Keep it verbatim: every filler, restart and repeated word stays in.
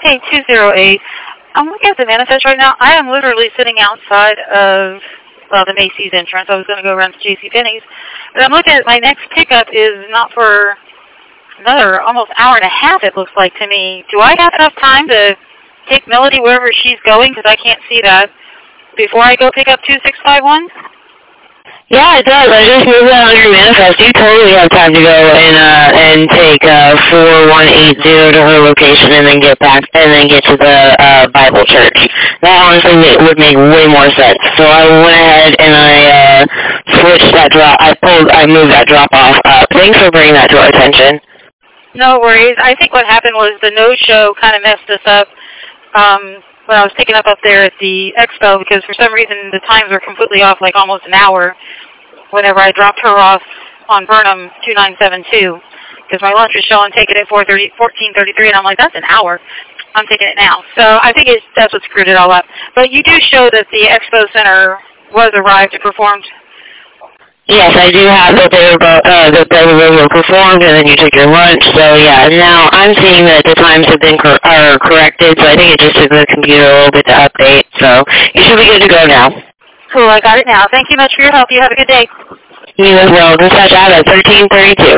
eight two zero eight. I'm looking at the manifest right now. I am literally sitting outside of well, the Macy's entrance. I was going to go around to JCPenney's. But I'm looking at my next pickup is not for another almost hour and a half, it looks like to me. Do I have enough time to take Melody wherever she's going? Because I can't see that. Before I go pick up two six five one? Yeah, it does. I just moved that on your manifest. You totally have time to go and uh, and take uh, four one eight zero to her location and then get back and then get to the uh, Bible church. That honestly would make way more sense. So I went ahead and I uh, switched that drop. I pulled. I moved that drop off. Uh, thanks for bringing that to our attention. No worries. I think what happened was the no-show kind of messed us up. Um, when I was picking up up there at the expo, because for some reason the times were completely off, like almost an hour, whenever I dropped her off on Burnham two nine seven two, because my lunch was showing take it at fourteen thirty-three, and I'm like, that's an hour. I'm taking it now. So I think it's, that's what screwed it all up. But you do show that the expo center was arrived and performed. Yes, I do have that they were both, uh, that both of them were performed, and then you took your lunch. So yeah, now I'm seeing that the times have been cor- are corrected. So I think it just took the computer a little bit to update. So you should be good to go now. Cool, I got it now. Thank you much for your help. You have a good day. You as well. Dispatch out at thirteen thirty-two.